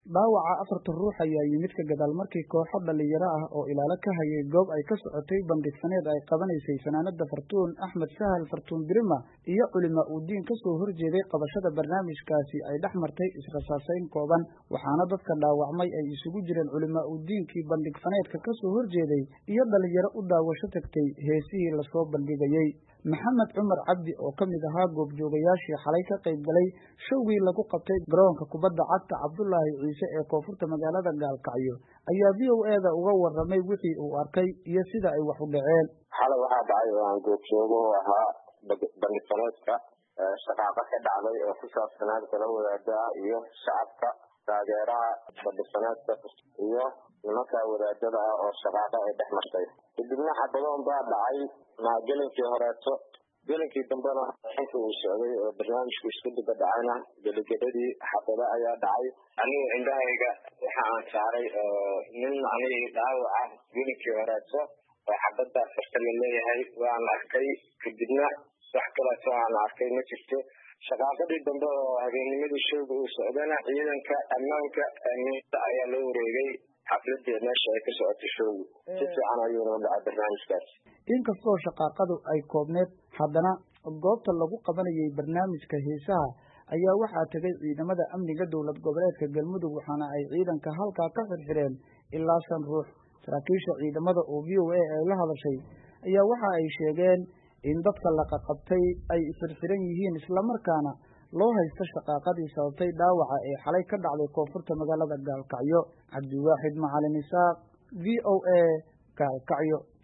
dhaawaca afarta ruux ayaa yimid ka gadaal markii kooxo dhalinyaro ah oo ilaalo ka hayay goob ay ka socotay bandhigsaneed ay qabanaysay fanaanada Fartuun Axmed Sahal Fartuun Birima iyo culimo u diin ka soo horjeeday qabashada barnaamijkaasi ay dhaxmartay israsaasayn kooban waxaana dadka dhaawacmay ay isugu jireen culimo u diinkii bandhigsaneedka ka soo horjeeday iyo dhalinyaro u daawasho tagtay heesihii la soo bandhigayay maxamed cumar cabdi oo kamid ahaa goobjoogayaashii xalay ka qayb galay showgii lagu qabtay garoonka kubadda cagta Cabdullaahi Ciise ee koonfurta magaalada Gaalkacyo ayaa VOA-da uga warramay wixii uu arkay iyo sida ay wax u dhaceen. xalay waxaa dhacay oo aan goobjoogo ahaa bandhigsaneedka shaqaaqa ka dhacday oo ku saabsanayd kala wadaada iyo shacabka taageeraha bandhigsaneedka iyo nimanka wadaadada ah oo shaqaaqa ay dhex martay kadibna xabadoon baa dhacay gelinkii horeeto gelinkii dambena xilka uu socday oo barnaamijku isku daba dhacayna geligedadii xabado ayaa dhacay aniga indhahayga waxa aan saaray nin aniga dhaawaca gelinkii horeeto oo xabada farta la leeyahay waan arkay kadibna wax kaleeto aan arkay ma jirto shaqaaqadii dambe oo habeennimadii showga uu socdana ciidanka ammaanka ayaa loo wareegay xafladii meesha ay ka socotay showgu si fiican ayuuna u dhacay barnaamijkaas. inkastoo shaqaaqadu ay koobneed haddana goobta lagu qabanayay barnaamijka heesaha ayaa waxaa tegay ciidamada amniga dowlad goboleedka Galmudug waxaana ay ciidanka halkaa ka xirxireen ilaa 5 ruux. saraakiisha ciidamada oo VOA ay la hadashay ayaa waxa ay sheegeen in dadka la qabtay ay xirxiran yihiin isla markaana loo haysto shaqaaqadii sababtay dhaawaca ee xalay ka dhacday koonfurta magaalada Gaalkacyo. Cabdiwaaxid Macalin Isaaq, VOA, Gaalkacyo.